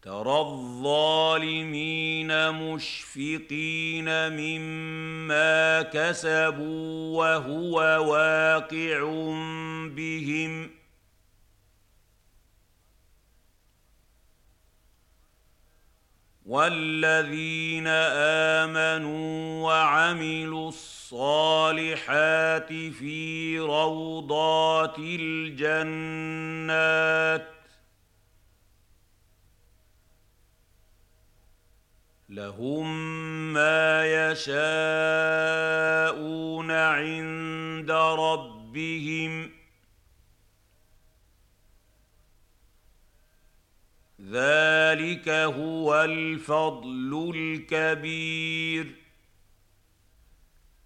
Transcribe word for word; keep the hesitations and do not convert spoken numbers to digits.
ترى الظالمين مشفقين مما كسبوا وهو واقع بهم والذين آمنوا وعملوا الصالحات في روضات الجنات لهم ما يشاءون عند ربهم ذلك هو الفضل الكبير